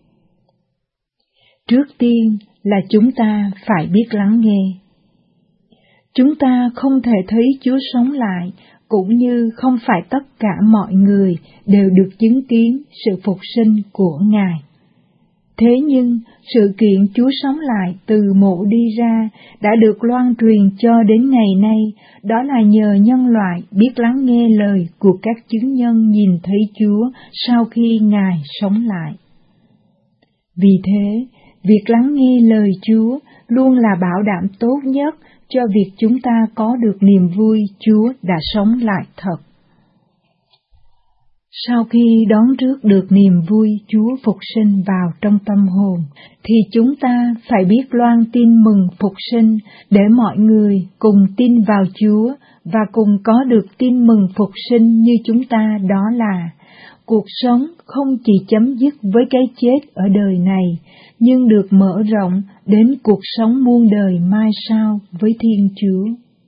Trước tiên là chúng ta phải biết lắng nghe. Chúng ta không thể thấy Chúa sống lại, cũng như không phải tất cả mọi người đều được chứng kiến sự phục sinh của Ngài. Thế nhưng, sự kiện Chúa sống lại từ mộ đi ra đã được loan truyền cho đến ngày nay, đó là nhờ nhân loại biết lắng nghe lời của các chứng nhân nhìn thấy Chúa sau khi Ngài sống lại. Vì thế, việc lắng nghe lời Chúa luôn là bảo đảm tốt nhất cho việc chúng ta có được niềm vui Chúa đã sống lại thật. Sau khi đón rước được niềm vui Chúa phục sinh vào trong tâm hồn, thì chúng ta phải biết loan tin mừng phục sinh để mọi người cùng tin vào Chúa và cùng có được tin mừng phục sinh như chúng ta, đó là cuộc sống không chỉ chấm dứt với cái chết ở đời này, nhưng được mở rộng đến cuộc sống muôn đời mai sau với Thiên Chúa.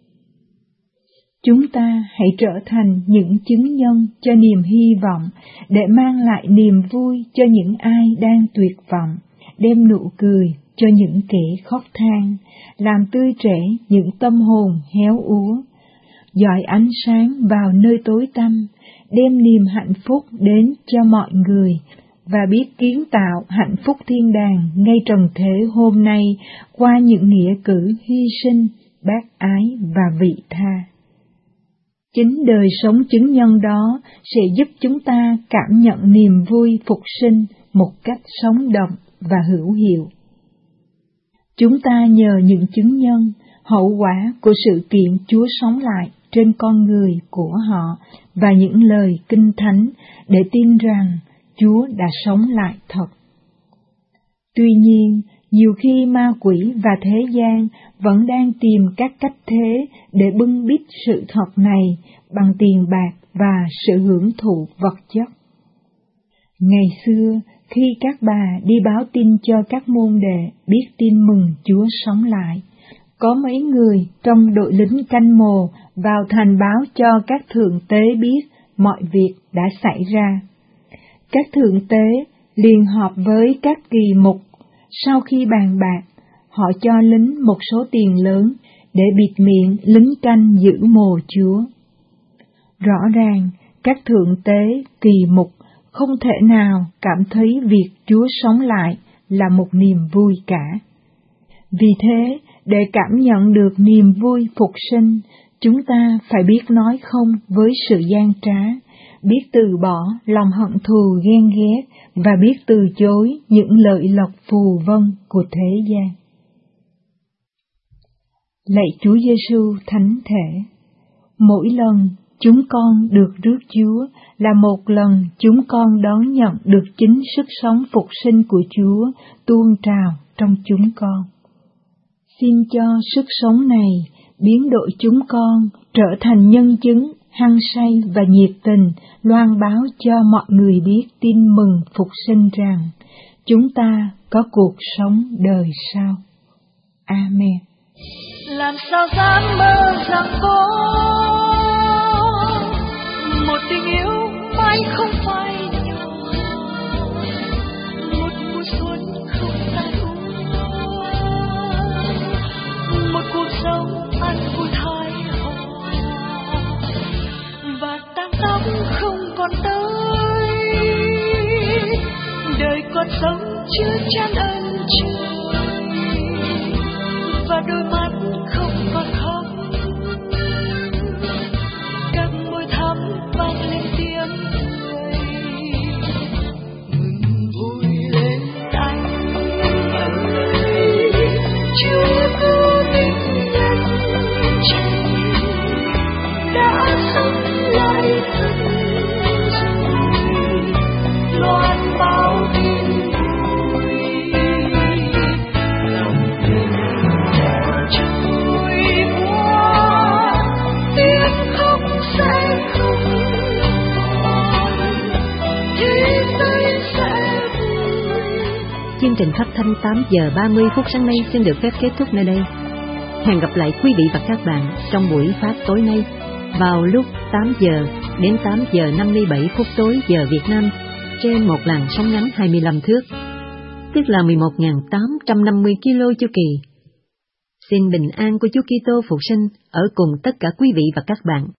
Chúng ta hãy trở thành những chứng nhân cho niềm hy vọng để mang lại niềm vui cho những ai đang tuyệt vọng, đem nụ cười cho những kẻ khóc than, làm tươi trẻ những tâm hồn héo úa, dọi ánh sáng vào nơi tối tăm, đem niềm hạnh phúc đến cho mọi người và biết kiến tạo hạnh phúc thiên đàng ngay trần thế hôm nay qua những nghĩa cử hy sinh, bác ái và vị tha. Chính đời sống chứng nhân đó sẽ giúp chúng ta cảm nhận niềm vui phục sinh một cách sống động và hữu hiệu. Chúng ta nhờ những chứng nhân, hậu quả của sự kiện Chúa sống lại trên con người của họ và những lời kinh thánh để tin rằng Chúa đã sống lại thật. Tuy nhiên, nhiều khi ma quỷ và thế gian vẫn đang tìm các cách thế để bưng bít sự thật này bằng tiền bạc và sự hưởng thụ vật chất. Ngày xưa, khi các bà đi báo tin cho các môn đệ biết tin mừng Chúa sống lại, có mấy người trong đội lính canh mồ vào thành báo cho các thượng tế biết mọi việc đã xảy ra. Các thượng tế liền họp với các kỳ mục. Sau khi bàn bạc, họ cho lính một số tiền lớn để bịt miệng lính canh giữ mồ Chúa. Rõ ràng, các thượng tế, kỳ mục không thể nào cảm thấy việc Chúa sống lại là một niềm vui cả. Vì thế, để cảm nhận được niềm vui phục sinh, chúng ta phải biết nói không với sự gian trá, biết từ bỏ lòng hận thù ghen ghét và biết từ chối những lợi lộc phù vân của thế gian. Lạy Chúa Giêsu thánh thể, mỗi lần chúng con được rước Chúa là một lần chúng con đón nhận được chính sức sống phục sinh của Chúa tuôn trào trong chúng con. Xin cho sức sống này biến đổi chúng con trở thành nhân chứng hăng say và nhiệt tình loan báo cho mọi người biết tin mừng phục sinh rằng chúng ta có cuộc sống đời sau. Amen. Làm sao dám mơ rằng có một tình yêu mãi không phai nhòa, một mùa xuân không tan úa, một cuộc sống an vui hài hòa, và tang tóc không còn tới, đời còn sống chưa chan ân trời, và đôi mắt không còn khóc, các môi thắm vang lên tiếng cười. Mừng vui lên anh ơi, Chúa cứu mình nhân trần đã sống lại thân rồi, loan báo tin vui, lòng mình trôi qua, tiếng khóc sẽ không còn, thế giới sẽ vui. Chương trình phát thanh 8 giờ 30 phút sáng nay xin được phép kết thúc nơi đây. Hẹn gặp lại quý vị và các bạn trong buổi phát tối nay vào lúc 8 giờ đến 8 giờ 57 phút tối giờ Việt Nam trên một làn sóng ngắn 25 thước, tức là 11.850 kilo chu kỳ. Xin bình an của Chúa Kitô Phục Sinh ở cùng tất cả quý vị và các bạn.